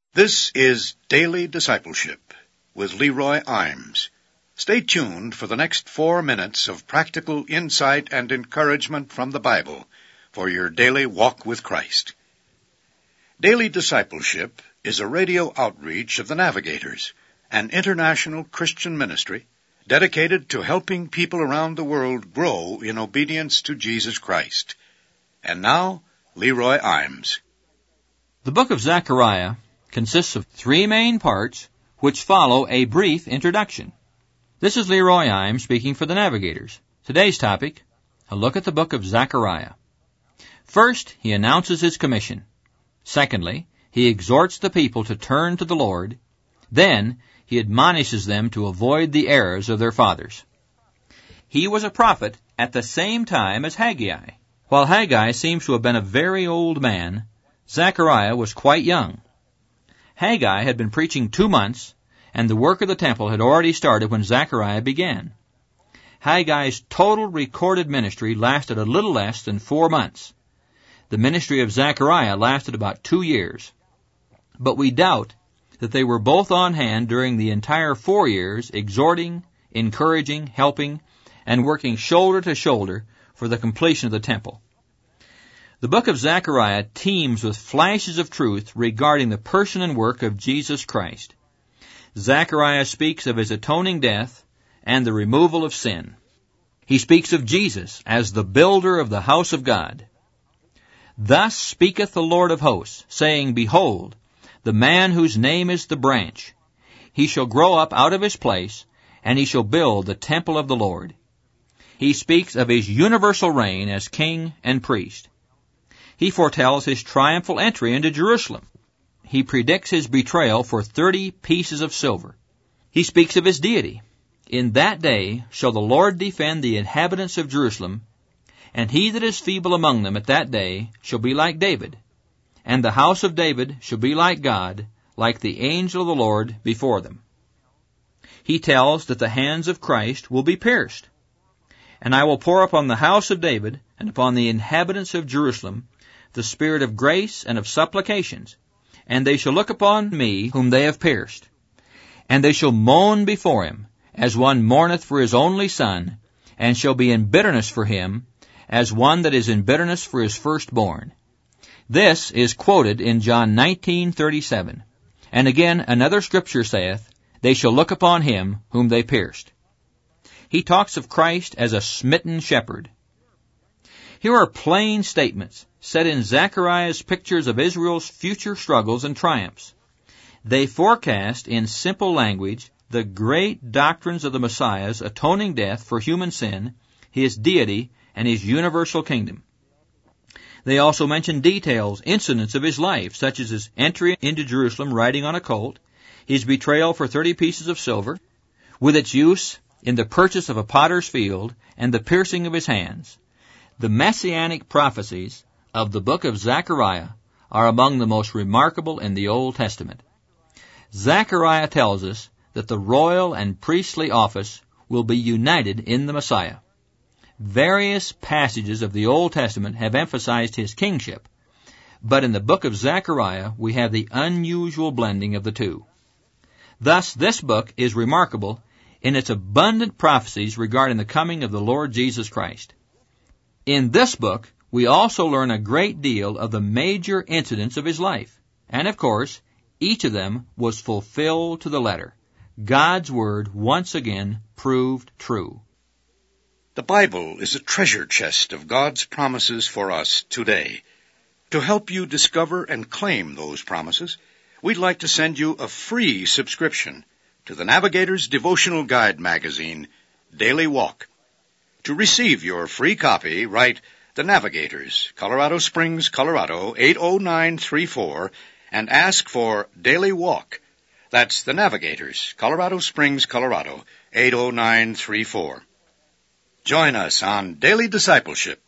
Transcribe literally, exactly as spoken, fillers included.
This is Daily Discipleship with Leroy Imes. Stay tuned for the next four minutes of practical insight and encouragement from the Bible for your daily walk with Christ. Daily Discipleship is a radio outreach of the Navigators, an international Christian ministry dedicated to helping people around the world grow in obedience to Jesus Christ. And now, Leroy Imes. The book of Zechariah consists of three main parts which follow a brief introduction. This is Leroy Imes speaking for the Navigators. Today's topic, a look at the book of Zechariah. First, he announces his commission. Secondly, he exhorts the people to turn to the Lord. Then, he admonishes them to avoid the errors of their fathers. He was a prophet at the same time as Haggai. While Haggai seems to have been a very old man, Zechariah was quite young. Haggai had been preaching two months, and the work of the temple had already started when Zechariah began. Haggai's total recorded ministry lasted a little less than four months. The ministry of Zechariah lasted about two years. But we doubt that they were both on hand during the entire four years, exhorting, encouraging, helping, and working shoulder to shoulder for the completion of the temple. The book of Zechariah teems with flashes of truth regarding the person and work of Jesus Christ. Zechariah speaks of his atoning death and the removal of sin. He speaks of Jesus as the builder of the house of God. Thus speaketh the Lord of hosts, saying, Behold, the man whose name is the branch. He shall grow up out of his place, and he shall build the temple of the Lord. He speaks of his universal reign as king and priest. He foretells his triumphal entry into Jerusalem. He predicts his betrayal for thirty pieces of silver. He speaks of his deity. In that day shall the Lord defend the inhabitants of Jerusalem, and he that is feeble among them at that day shall be like David, and the house of David shall be like God, like the angel of the Lord before them. He tells that the hands of Christ will be pierced. And I will pour upon the house of David and upon the inhabitants of Jerusalem the spirit of grace and of supplications, and they shall look upon me whom they have pierced. And they shall moan before him, as one mourneth for his only son, and shall be in bitterness for him, as one that is in bitterness for his firstborn. This is quoted in John nineteen thirty-seven. And again another scripture saith, They shall look upon him whom they pierced. He talks of Christ as a smitten shepherd. Here are plain statements set in Zechariah's pictures of Israel's future struggles and triumphs. They forecast in simple language the great doctrines of the Messiah's atoning death for human sin, his deity, and his universal kingdom. They also mention details, incidents of his life, such as his entry into Jerusalem riding on a colt, his betrayal for thirty pieces of silver, with its use in the purchase of a potter's field, and the piercing of his hands. The messianic prophecies of the book of Zechariah are among the most remarkable in the Old Testament. Zechariah tells us that the royal and priestly office will be united in the Messiah. Various passages of the Old Testament have emphasized his kingship, but in the book of Zechariah we have the unusual blending of the two. Thus, this book is remarkable in its abundant prophecies regarding the coming of the Lord Jesus Christ. In this book, we also learn a great deal of the major incidents of his life, and of course, each of them was fulfilled to the letter. God's word once again proved true. The Bible is a treasure chest of God's promises for us today. To help you discover and claim those promises, we'd like to send you a free subscription to the Navigator's devotional guide magazine, Daily Walk. To receive your free copy, write The Navigators, Colorado Springs, Colorado, eight oh nine three four, and ask for Daily Walk. That's The Navigators, Colorado Springs, Colorado, eight oh nine three four. Join us on Daily Discipleship